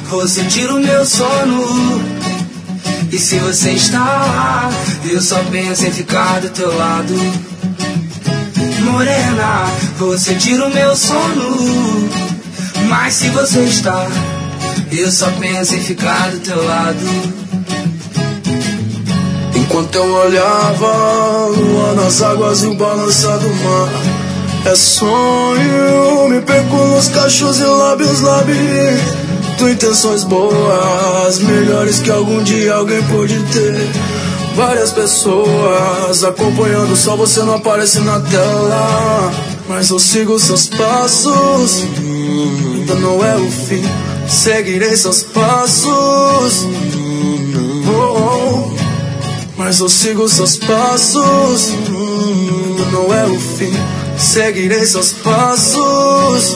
você tira o meu sono. E se você está, eu só penso em ficar do teu lado. Morena, você tira o meu sono. Mas se você está, eu só penso em ficar do teu lado. Enquanto eu olhava a lua nas águas e o balançar do mar, é sonho, me perco nos cachos e lábios, labirinto. Intenções boas, melhores que algum dia alguém pôde ter. Várias pessoas acompanhando, só você não aparece na tela. Mas eu sigo seus passos, ainda não é o fim, seguirei seus passos. Mas eu sigo seus passos, ainda não é o fim, seguirei seus passos.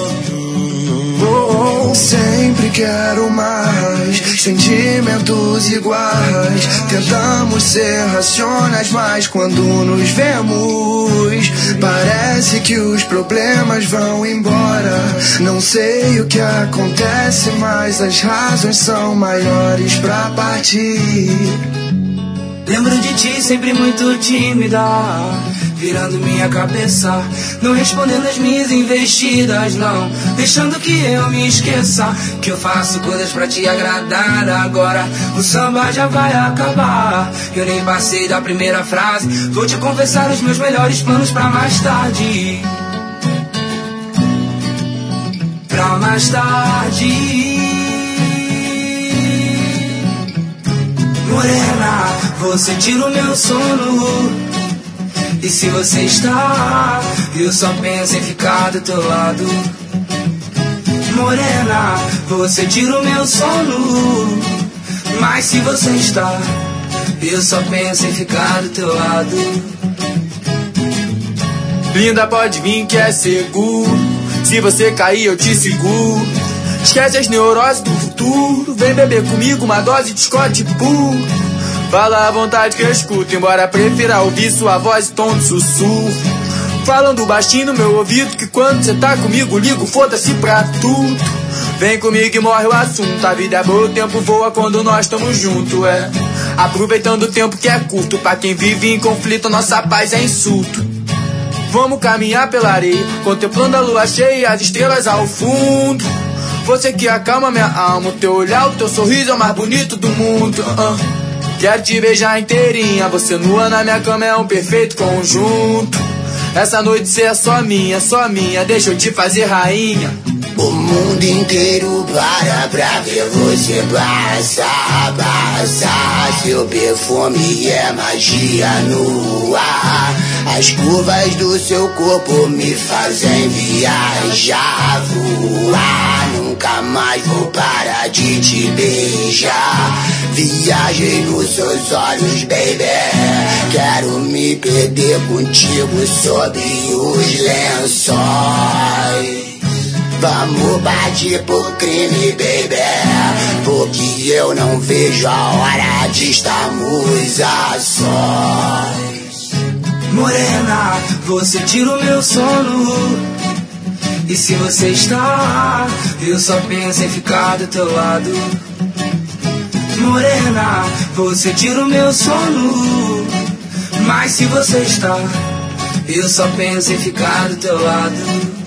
Sempre quero mais, sentimentos iguais. Tentamos ser racionais, mas quando nos vemos, parece que os problemas vão embora. Não sei o que acontece, mas as razões são maiores pra partir. Lembro de ti sempre muito tímida, virando minha cabeça, não respondendo as minhas investidas, não, deixando que eu me esqueça que eu faço coisas pra te agradar. Agora o samba já vai acabar, eu nem passei da primeira frase. Vou te confessar os meus melhores planos pra mais tarde. Pra mais tarde. Morena, você tira o meu sono. E se você está, eu só penso em ficar do teu lado. Morena, você tira o meu sono. Mas se você está, eu só penso em ficar do teu lado. Linda, pode vir que é seguro, se você cair eu te seguro. Esquece as neuroses do futuro, vem beber comigo uma dose de Scott puro. Fala à vontade que eu escuto, embora prefira ouvir sua voz e tom de sussurro. Falando baixinho no meu ouvido, que quando cê tá comigo ligo, foda-se pra tudo. Vem comigo e morre o assunto, a vida é boa, o tempo voa quando nós estamos juntos, é. Aproveitando o tempo que é curto, pra quem vive em conflito, nossa paz é insulto. Vamos caminhar pela areia, contemplando a lua cheia e as estrelas ao fundo. Você que acalma minha alma, o teu olhar, o teu sorriso é o mais bonito do mundo. Quero te beijar inteirinha, você nua na minha cama é um perfeito conjunto. Essa noite cê é só minha, deixa eu te fazer rainha. O mundo inteiro para pra ver você passar, passar. Seu perfume é magia no ar. As curvas do seu corpo me fazem viajar, voar. Nunca mais vou parar de te beijar. Viagem nos seus olhos, baby. Quero me perder contigo sob os lençóis. Vamos partir pro crime, baby, porque eu não vejo a hora de estarmos a sós. Morena, você tira o meu sono. E se você está, eu só penso em ficar do teu lado. Morena, você tira o meu sono. Mas se você está, eu só penso em ficar do teu lado.